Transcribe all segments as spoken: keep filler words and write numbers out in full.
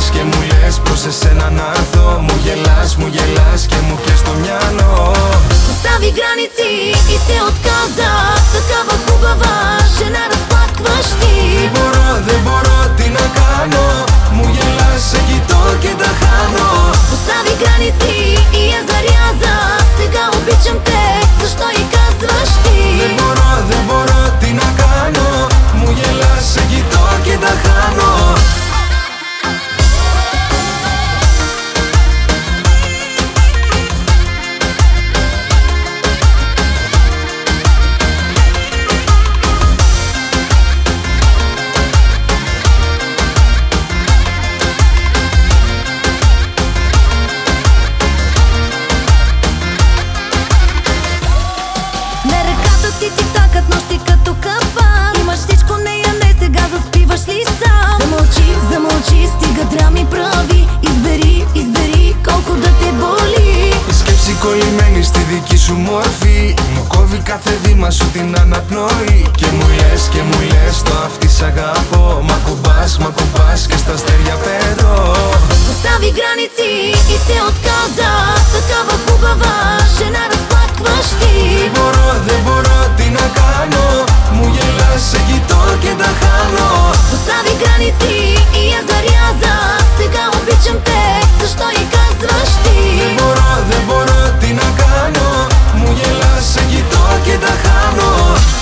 και μου λες προς εσένα να έρθω. Μου γελάς, μου γελάς και μου κλαις το μυαλό. Постави граници и се отказа. Такава хубава жена разплакваш ти. Δεν μπορώ, δεν μπορώ, τι να κάνω. Μου γελάς, σε κοιτώ και τα χάνω. Постави граници и я заряза. Сега обичам те, защо и казваш ти. Δεν μπορώ, δεν μπορώ, τι να κάνω. Μου γελάς, σε κοιτώ και τα χάνω. Ти ти такът нощи като капан. Имаш всичко, нея не, сега заспиваш ли сам? Замълчи, замълчи, стига драми прави. Избери, избери, колко да те боли. Η σκέψη κολλημένη στη δική σου μορφή μου κόβει κάθε βήμα σου την αναπνοή. Και μου λες, και μου λες το αυτή σ' αγαπώ. Μ' ακουμπάς, μ' ακουμπάς και στα αστέρια πετώ. Постави граници и се отказа. Такава хубава жена разплакваш ти. Δεν μπορώ, δεν μπορώ, τι να κάνω. Μου γελάς, σε κοιτώ και τα χάνω. Постави граници и я заряза. Сега обичам те, защо и казваш ти. Δεν μπορώ, δεν μπορώ, τι να κάνω. Μου γελάς, σε κοιτώ και τα χάνω.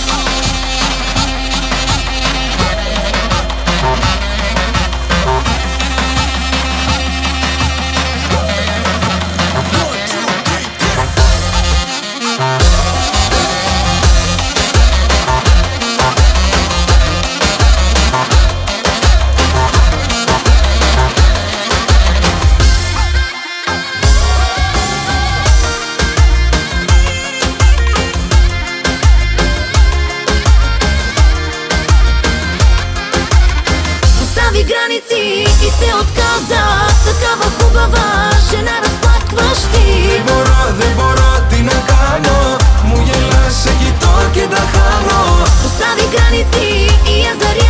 Постави граници и се отказа. Такава хубава жена разплакваш ти. Δεν μπορώ, δεν μπορώ, τι να κάνω. Μου γελάς, σε κοιτώ και τα χάνω. Постави граници и я заряза.